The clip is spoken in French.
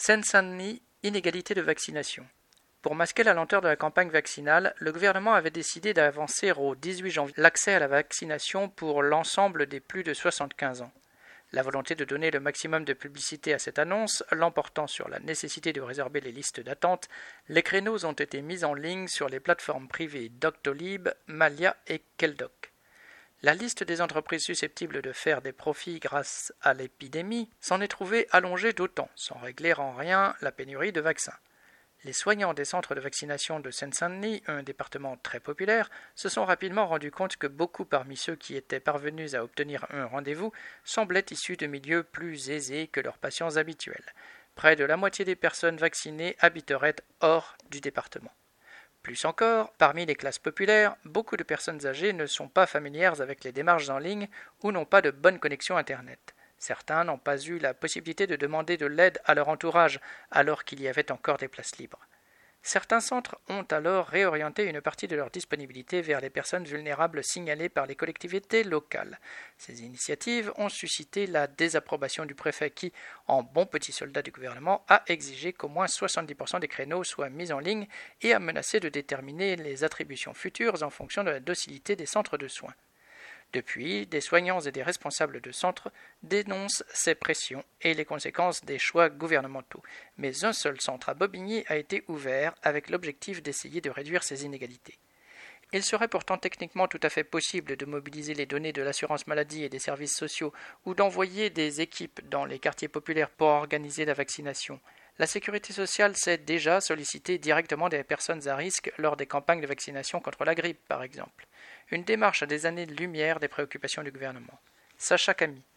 Seine-Saint-Denis, inégalité de vaccination. Pour masquer la lenteur de la campagne vaccinale, le gouvernement avait décidé d'avancer au 18 janvier l'accès à la vaccination pour l'ensemble des plus de 75 ans. La volonté de donner le maximum de publicité à cette annonce, l'emportant sur la nécessité de résorber les listes d'attente, les créneaux ont été mis en ligne sur les plateformes privées Doctolib, Malia et Keldoc. La liste des entreprises susceptibles de faire des profits grâce à l'épidémie s'en est trouvée allongée d'autant, sans régler en rien la pénurie de vaccins. Les soignants des centres de vaccination de Seine-Saint-Denis, un département très populaire, se sont rapidement rendus compte que beaucoup parmi ceux qui étaient parvenus à obtenir un rendez-vous semblaient issus de milieux plus aisés que leurs patients habituels. Près de la moitié des personnes vaccinées habiteraient hors du département. Plus encore, parmi les classes populaires, beaucoup de personnes âgées ne sont pas familières avec les démarches en ligne ou n'ont pas de bonne connexion Internet. Certains n'ont pas eu la possibilité de demander de l'aide à leur entourage alors qu'il y avait encore des places libres. Certains centres ont alors réorienté une partie de leur disponibilité vers les personnes vulnérables signalées par les collectivités locales. Ces initiatives ont suscité la désapprobation du préfet qui, en bon petit soldat du gouvernement, a exigé qu'au moins 70% des créneaux soient mis en ligne et a menacé de déterminer les attributions futures en fonction de la docilité des centres de soins. Depuis, des soignants et des responsables de centres dénoncent ces pressions et les conséquences des choix gouvernementaux. Mais un seul centre à Bobigny a été ouvert avec l'objectif d'essayer de réduire ces inégalités. Il serait pourtant techniquement tout à fait possible de mobiliser les données de l'assurance maladie et des services sociaux ou d'envoyer des équipes dans les quartiers populaires pour organiser la vaccination. La sécurité sociale sait déjà solliciter directement des personnes à risque lors des campagnes de vaccination contre la grippe, par exemple. Une démarche à des années-lumière des préoccupations du gouvernement. Sacha Camille.